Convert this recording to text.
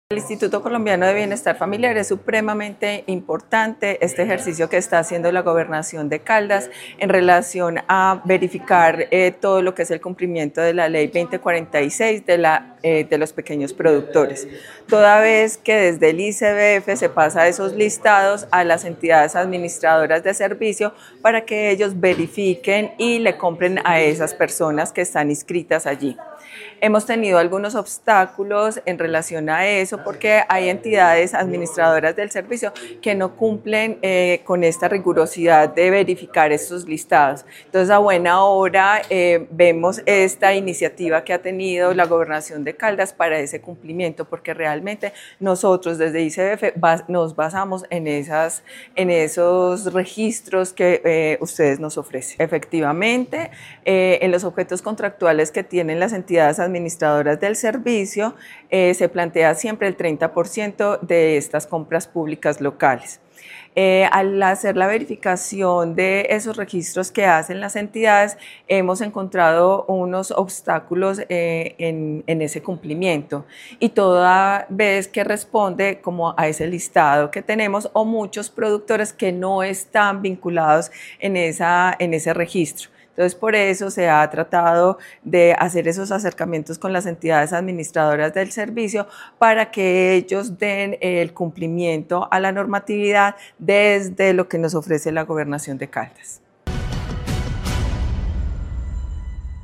El Instituto Colombiano de Bienestar Familiar es supremamente importante este ejercicio que está haciendo la Gobernación de Caldas en relación a verificar todo lo que es el cumplimiento de la Ley 2046 de los pequeños productores. Toda vez que desde el ICBF se pasa esos listados a las entidades administradoras de servicio para que ellos verifiquen y le compren a esas personas que están inscritas allí. Hemos tenido algunos obstáculos en relación a eso porque hay entidades administradoras del servicio que no cumplen con esta rigurosidad de verificar estos listados. Entonces, a buena hora vemos esta iniciativa que ha tenido la Gobernación de Caldas para ese cumplimiento, porque realmente nosotros desde ICBF nos basamos en esos registros que ustedes nos ofrecen. Efectivamente, en los objetos contractuales que tienen las entidades administradoras del servicio, se plantea siempre el 30% de estas compras públicas locales. Al hacer la verificación de esos registros que hacen las entidades, hemos encontrado unos obstáculos en ese cumplimiento, y toda vez que responde como a ese listado que tenemos, o muchos productores que no están vinculados en ese registro. Entonces, por eso se ha tratado de hacer esos acercamientos con las entidades administradoras del servicio para que ellos den el cumplimiento a la normatividad desde lo que nos ofrece la Gobernación de Caldas.